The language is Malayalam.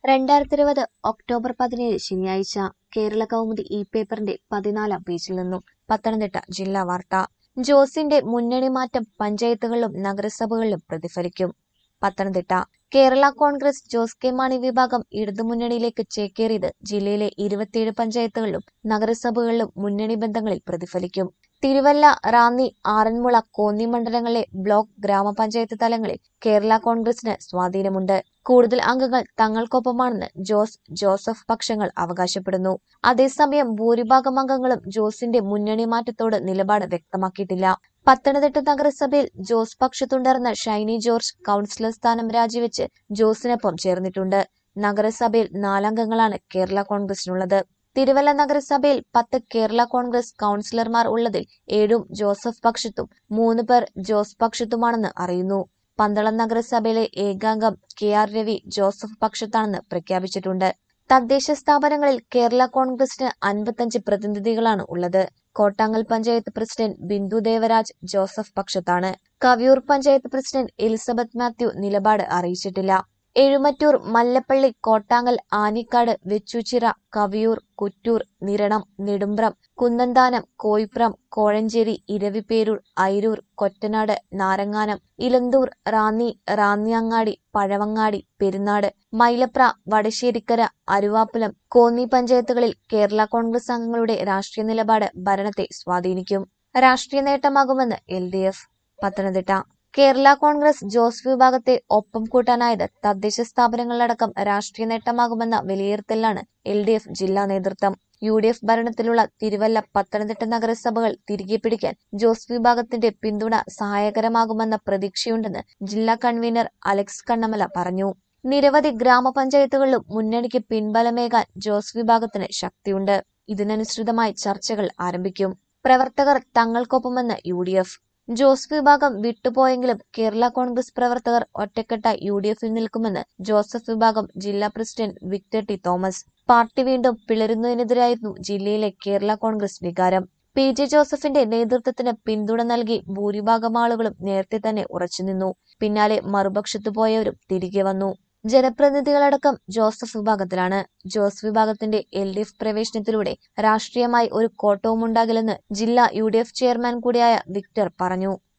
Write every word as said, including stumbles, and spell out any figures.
രണ്ടായിരത്തി ഇരുപത് ഒക്ടോബർ പതിനേഴ് ശനിയാഴ്ച കേരള കൗമുദി ഇ പേപ്പറിന്റെ പതിനാലാം പേജിൽ നിന്നും പത്തനംതിട്ട ജില്ലാ വാർത്ത. ജോസിന്റെ മുന്നണി മാറ്റം പഞ്ചായത്തുകളിലും നഗരസഭകളിലും പ്രതിഫലിക്കും. പത്തനംതിട്ട കേരള കോൺഗ്രസ് ജോസ് കെ മാണി വിഭാഗം ഇടതുമുന്നണിയിലേക്ക് ചേക്കേറിയത് ജില്ലയിലെ ഇരുപത്തിയേഴ് പഞ്ചായത്തുകളിലും നഗരസഭകളിലും മുന്നണി ബന്ധങ്ങളിൽ പ്രതിഫലിക്കും. തിരുവല്ല, റാന്നി, ആറന്മുള, കോന്നി മണ്ഡലങ്ങളിലെ ബ്ലോക്ക്, ഗ്രാമപഞ്ചായത്ത് തലങ്ങളിൽ കേരള കോൺഗ്രസിന് സ്വാധീനമുണ്ട്. കൂടുതൽ അംഗങ്ങൾ തങ്ങൾക്കൊപ്പമാണെന്ന് ജോസ് ജോസഫ് പക്ഷങ്ങൾ അവകാശപ്പെടുന്നു. അതേസമയം ഭൂരിഭാഗം അംഗങ്ങളും ജോസിന്റെ മുന്നണി മാറ്റത്തോട് നിലപാട് വ്യക്തമാക്കിയിട്ടില്ല. പത്തനംതിട്ട നഗരസഭയിൽ ജോസ് പക്ഷത്തുണ്ടായിരുന്ന ഷൈനി ജോർജ് കൌൺസിലർ സ്ഥാനം രാജിവെച്ച് ജോസിനൊപ്പം ചേർന്നിട്ടുണ്ട്. നഗരസഭയിൽ നാലംഗങ്ങളാണ് കേരള കോൺഗ്രസിനുള്ളത്. തിരുവല്ല നഗരസഭയിൽ പത്ത് കേരള കോൺഗ്രസ് കൌൺസിലർമാർ ഉള്ളതിൽ ഏഴും ജോസഫ് പക്ഷത്തും മൂന്ന് പേർ ജോസ് പക്ഷത്തുമാണെന്ന് അറിയുന്നു. പന്തളം നഗരസഭയിലെ ഏകാംഗം കെ ആർ രവി ജോസഫ് പക്ഷത്താണെന്ന് പ്രഖ്യാപിച്ചിട്ടുണ്ട്. തദ്ദേശ സ്ഥാപനങ്ങളിൽ കേരള കോൺഗ്രസിന് അൻപത്തഞ്ച് പ്രതിനിധികളാണ് ഉള്ളത്. കോട്ടാങ്ങൽ പഞ്ചായത്ത് പ്രസിഡന്റ് ബിന്ദു ദേവരാജ് ജോസഫ് പക്ഷത്താണ്. കവിയൂർ പഞ്ചായത്ത് പ്രസിഡന്റ് എലിസബത്ത് മാത്യു നിലപാട് അറിയിച്ചിട്ടില്ല. എഴുമറ്റൂർ, മല്ലപ്പള്ളി, കോട്ടാങ്ങൽ, ആനിക്കാട്, വെച്ചൂച്ചിറ, കവിയൂർ, കുറ്റൂർ, നിരണം, നെടുമ്പ്രം, കുന്നന്താനം, കോയിപ്രം, കോഴഞ്ചേരി, ഇരവിപേരൂർ, അയിരൂർ, കൊറ്റനാട്, നാരങ്ങാനം, ഇലന്തൂർ, റാന്നി, റാന്നിയങ്ങാടി, പഴവങ്ങാടി, പെരുന്നാട്, മൈലപ്ര, വടശ്ശേരിക്കര, അരുവാപ്പുലം, കോന്നി പഞ്ചായത്തുകളിൽ കേരള കോൺഗ്രസ് അംഗങ്ങളുടെ രാഷ്ട്രീയ നിലപാട് ഭരണത്തെ സ്വാധീനിക്കും. രാഷ്ട്രീയ നേട്ടമാകുമെന്ന് L D F. Pathanamthitta Kerala Congress Jose വിഭാഗത്തെ ഒപ്പം കൂട്ടാനായത് തദ്ദേശ സ്ഥാപനങ്ങളിലടക്കം രാഷ്ട്രീയ നേട്ടമാകുമെന്ന വിലയിരുത്തലാണ് എൽ ഡി എഫ് ജില്ലാ നേതൃത്വം. യു ഡി എഫ് ഭരണത്തിലുള്ള തിരുവല്ല, പത്തനംതിട്ട നഗരസഭകൾ തിരികെ പിടിക്കാൻ ജോസ് വിഭാഗത്തിന്റെ പിന്തുണ സഹായകരമാകുമെന്ന പ്രതീക്ഷയുണ്ടെന്ന് ജില്ലാ കൺവീനർ അലക്സ് കണ്ണമല പറഞ്ഞു. നിരവധി ഗ്രാമപഞ്ചായത്തുകളിലും മുന്നണിക്ക് പിൻബലമേകാൻ ജോസ് വിഭാഗത്തിന് ശക്തിയുണ്ട്. ഇതിനനുസൃതമായി ചർച്ചകൾ ആരംഭിക്കും. പ്രവർത്തകർ തങ്ങൾക്കൊപ്പമെന്ന് യു ഡി എഫ്. ജോസ് വിഭാഗം വിട്ടുപോയെങ്കിലും കേരള കോൺഗ്രസ് പ്രവർത്തകർ ഒറ്റക്കെട്ടായി യു ഡി എഫിൽ നിൽക്കുമെന്ന് ജോസഫ് വിഭാഗം ജില്ലാ president Victor T Thomas. Party വീണ്ടും പിളരുന്നതിനെതിരായിരുന്നു ജില്ലയിലെ കേരള കോൺഗ്രസ് വികാരം. പി ജെ ജോസഫിന്റെ നേതൃത്വത്തിന് പിന്തുണ നൽകി ഭൂരിഭാഗം ആളുകളും നേരത്തെ തന്നെ ഉറച്ചുനിന്നു. പിന്നാലെ മറുപക്ഷത്തു പോയവരും തിരികെ വന്നു. ജനപ്രതിനിധികളടക്കം ജോസഫ് വിഭാഗത്തിലാണ്. ജോസ് വിഭാഗത്തിന്റെ എൽ ഡി എഫ് പ്രവേശനത്തിലൂടെ രാഷ്ട്രീയമായി ഒരു കോട്ടവുമുണ്ടാകില്ലെന്ന് ജില്ലാ യു ഡി എഫ് ചെയർമാൻ കൂടിയായ വിക്ടർ പറഞ്ഞു.